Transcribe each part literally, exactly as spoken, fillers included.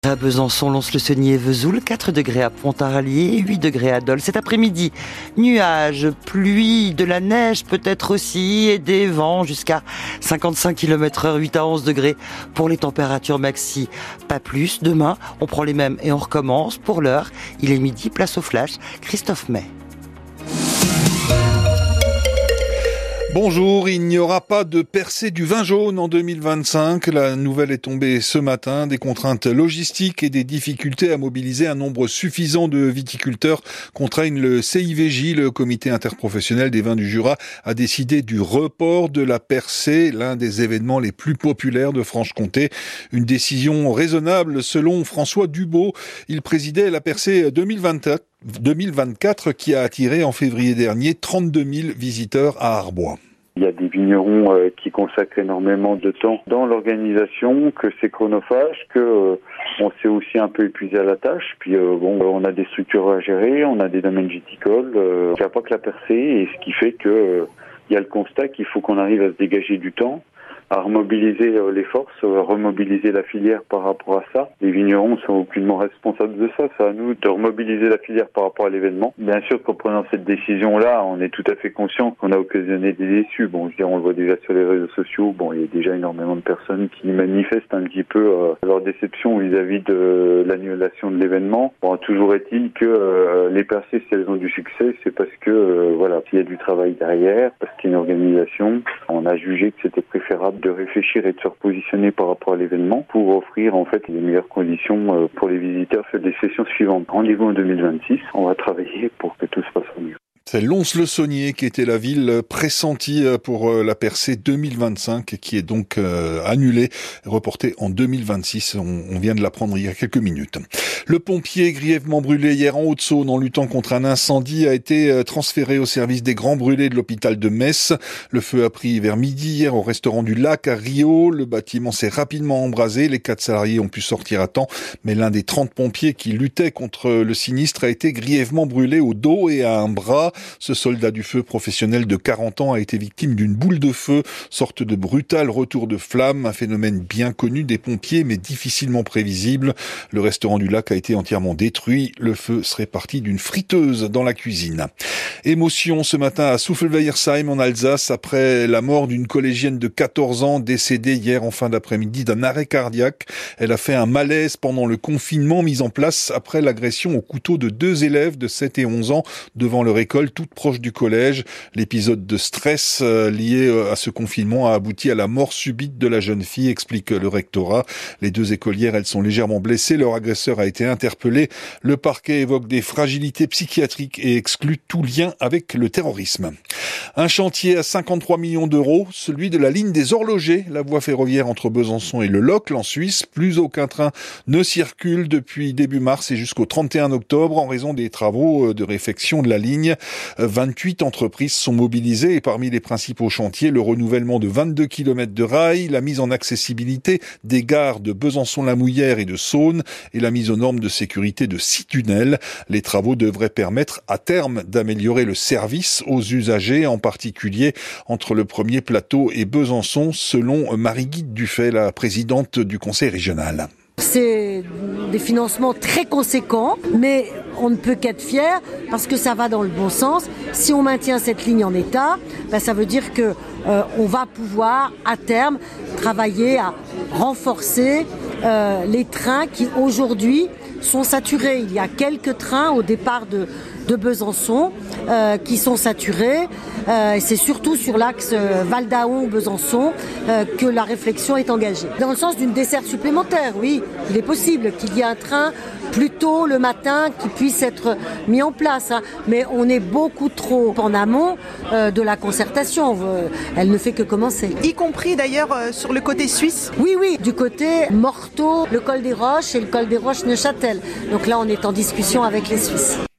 À Besançon, Lons-le-Saunier et Vesoul, quatre degrés à Pontarlier, huit degrés à Dole. Cet après-midi, nuages, pluie, de la neige peut-être aussi et des vents jusqu'à cinquante-cinq kilomètres heure, huit à onze degrés pour les températures maxi. Pas plus. Demain, on prend les mêmes et on recommence. Pour l'heure, il est midi, place au flash. Christophe May. Bonjour, il n'y aura pas de percée du vin jaune en deux mille vingt-cinq. La nouvelle est tombée ce matin. Des contraintes logistiques et des difficultés à mobiliser un nombre suffisant de viticulteurs contraignent le C I V J. Le comité interprofessionnel des vins du Jura a décidé du report de la percée, l'un des événements les plus populaires de Franche-Comté. Une décision raisonnable selon François Dubo. Il présidait la percée deux mille vingt-quatre. deux mille vingt-quatre qui a attiré en février dernier trente-deux mille visiteurs à Arbois. Il y a des vignerons euh, qui consacrent énormément de temps dans l'organisation, que c'est chronophage, que euh, on s'est aussi un peu épuisé à la tâche. Puis euh, bon, on a des structures à gérer, on a des domaines viticoles. Euh, il n'y a pas que la percée, et ce qui fait que euh, il y a le constat qu'il faut qu'on arrive à se dégager du temps, à remobiliser les forces, à remobiliser la filière par rapport à ça. Les vignerons sont aucunement responsables de ça. C'est à nous de remobiliser la filière par rapport à l'événement. Bien sûr qu'en prenant cette décision-là, on est tout à fait conscient qu'on a occasionné des déçus. Bon, je veux dire, on le voit déjà sur les réseaux sociaux. Bon, il y a déjà énormément de personnes qui manifestent un petit peu euh, leur déception vis-à-vis de l'annulation de l'événement. Bon, toujours est-il que euh, les percées, si elles ont du succès, c'est parce que, euh, voilà, il y a du travail derrière, parce qu'il y a une organisation. On a jugé que c'était préférable de réfléchir et de se repositionner par rapport à l'événement pour offrir en fait les meilleures conditions pour les visiteurs sur les sessions suivantes. Rendez-vous en deux mille vingt-six, on va travailler pour que tout se passe au mieux. C'est Lons-le-Saunier qui était la ville pressentie pour la percée deux mille vingt-cinq, qui est donc euh, annulée, reportée en deux mille vingt-six. On, on vient de l'apprendre il y a quelques minutes. Le pompier grièvement brûlé hier en Haute-Saône en luttant contre un incendie a été transféré au service des grands brûlés de l'hôpital de Metz. Le feu a pris vers midi hier au restaurant du Lac à Rio. Le bâtiment s'est rapidement embrasé. Les quatre salariés ont pu sortir à temps, mais l'un des trente pompiers qui luttaient contre le sinistre a été grièvement brûlé au dos et à un bras. Ce soldat du feu professionnel de quarante ans a été victime d'une boule de feu, sorte de brutal retour de flamme, un phénomène bien connu des pompiers mais difficilement prévisible. Le restaurant du Lac a été entièrement détruit. Le feu serait parti d'une friteuse dans la cuisine. Émotion ce matin à Souffelweyersheim en Alsace après la mort d'une collégienne de quatorze ans décédée hier en fin d'après-midi d'un arrêt cardiaque. Elle a fait un malaise pendant le confinement mis en place après l'agression au couteau de deux élèves de sept et onze ans devant leur école toute proche du collège. L'épisode de stress euh, lié euh, à ce confinement a abouti à la mort subite de la jeune fille, explique le rectorat. Les deux écolières, elles sont légèrement blessées. Leur agresseur a été interpellé. Le parquet évoque des fragilités psychiatriques et exclut tout lien avec le terrorisme. Un chantier à cinquante-trois millions d'euros, celui de la ligne des horlogers, la voie ferroviaire entre Besançon et Le Locle en Suisse. Plus aucun train ne circule depuis début mars et jusqu'au trente et un octobre en raison des travaux de réfection de la ligne. vingt-huit entreprises sont mobilisées et parmi les principaux chantiers, le renouvellement de vingt-deux kilomètres de rails, la mise en accessibilité des gares de Besançon-la-Mouillère et de Saône et la mise aux normes de sécurité de six tunnels. Les travaux devraient permettre à terme d'améliorer le service aux usagers, en particulier entre le premier plateau et Besançon, selon Marie-Guide Dufay, la présidente du conseil régional. C'est des financements très conséquents, mais on ne peut qu'être fier parce que ça va dans le bon sens. Si on maintient cette ligne en état, ben ça veut dire que euh, on va pouvoir à terme travailler à renforcer euh, les trains qui aujourd'hui sont saturés. Il y a quelques trains au départ de, de Besançon euh, qui sont saturés. Euh, c'est surtout sur l'axe euh, Val-d'Aon-Besançon euh, que la réflexion est engagée. Dans le sens d'une desserte supplémentaire, oui, il est possible qu'il y ait un train plus tôt le matin qui puisse être mis en place. Hein. Mais on est beaucoup trop en amont euh, de la concertation. Euh, elle ne fait que commencer. Y compris d'ailleurs euh, sur le côté suisse. Oui, oui, du côté Morteau, le col des Roches et le col des Roches-Neuchâtel. Donc là, on est en discussion avec les Suisses.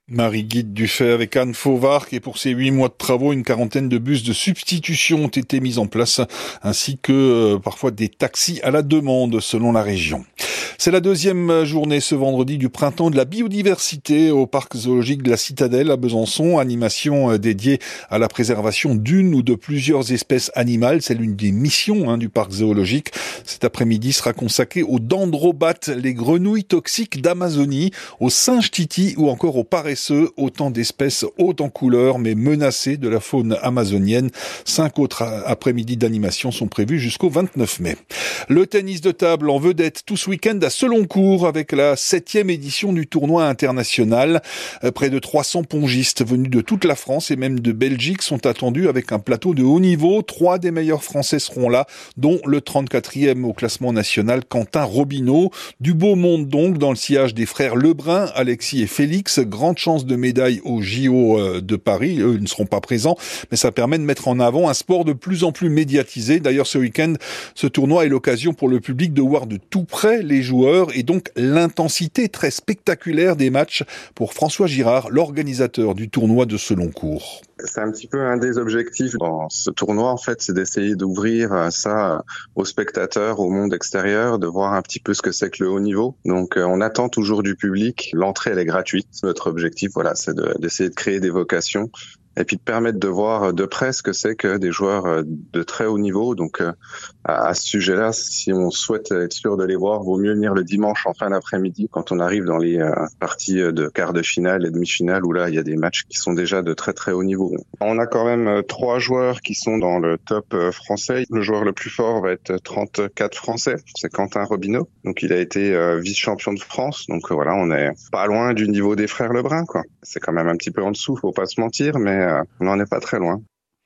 Marie-Guide Dufay avec Anne Fauvarc, et pour ces huit mois de travaux, une quarantaine de bus de substitution ont été mis en place, ainsi que euh, parfois des taxis à la demande selon la région. C'est la deuxième journée ce vendredi du printemps de la biodiversité au parc zoologique de la Citadelle à Besançon. Animation dédiée à la préservation d'une ou de plusieurs espèces animales. C'est l'une des missions hein, du parc zoologique. Cet après-midi sera consacré aux dendrobates, les grenouilles toxiques d'Amazonie, aux singes titis ou encore aux paresseux, autant d'espèces hautes en couleur mais menacées de la faune amazonienne. Cinq autres après-midi d'animation sont prévus jusqu'au vingt-neuf mai. Le tennis de table en vedette tout ce week-end à Seloncourt avec la septième édition du tournoi international. Près de trois cents pongistes venus de toute la France et même de Belgique sont attendus avec un plateau de haut niveau. Trois des meilleurs Français seront là, dont le trente-quatrième au classement national Quentin Robineau. Du beau monde donc dans le sillage des frères Lebrun, Alexis et Félix. Grande chance de médaille aux J O de Paris. Eux ne seront pas présents, mais ça permet de mettre en avant un sport de plus en plus médiatisé. D'ailleurs, ce week-end, ce tournoi est l'occasion pour le public de voir de tout près les joueurs et donc l'intensité très spectaculaire des matchs pour François Girard, l'organisateur du tournoi de Seloncourt. C'est un petit peu un des objectifs dans ce tournoi, en fait, c'est d'essayer d'ouvrir ça aux spectateurs, au monde extérieur, de voir un petit peu ce que c'est que le haut niveau. Donc, on attend toujours du public. L'entrée, elle est gratuite. Notre objectif, voilà, c'est de, d'essayer de créer des vocations et puis de permettre de voir de près ce que c'est que des joueurs de très haut niveau. Donc, à ce sujet-là, si on souhaite être sûr de les voir, vaut mieux venir le dimanche en fin d'après-midi quand on arrive dans les parties de quart de finale et demi-finale où là, il y a des matchs qui sont déjà de très très haut niveau. On a quand même trois joueurs qui sont dans le top français. Le joueur le plus fort va être trente-quatre français, c'est Quentin Robineau. Donc, il a été vice-champion de France. Donc, voilà, on est pas loin du niveau des frères Lebrun, quoi. C'est quand même un petit peu en dessous, faut pas se mentir, mais on n'en est pas très loin.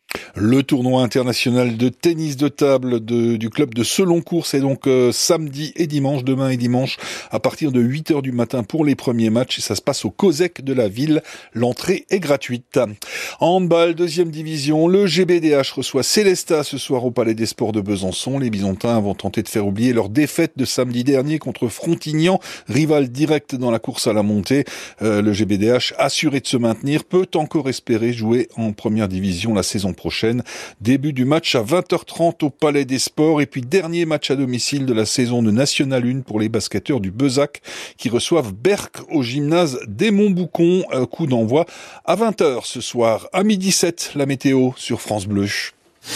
Le tournoi international de tennis de table de, du club de Seloncourt, c'est donc euh, samedi et dimanche, demain et dimanche, à partir de huit heures du matin pour les premiers matchs. Et ça se passe au COSEC de la ville. L'entrée est gratuite. En handball, deuxième division, le G B D H reçoit Célestat ce soir au Palais des Sports de Besançon. Les Bisontins vont tenter de faire oublier leur défaite de samedi dernier contre Frontignan, rival direct dans la course à la montée. Euh, le G B D H, assuré de se maintenir, peut encore espérer jouer en première division la saison prochaine. Début du match à vingt heures trente au Palais des Sports et puis dernier match à domicile de la saison de National un pour les basketteurs du Bezac qui reçoivent Berck au gymnase des Montboucons. Coup d'envoi à vingt heures ce soir. À midi sept, la météo sur France Bleu.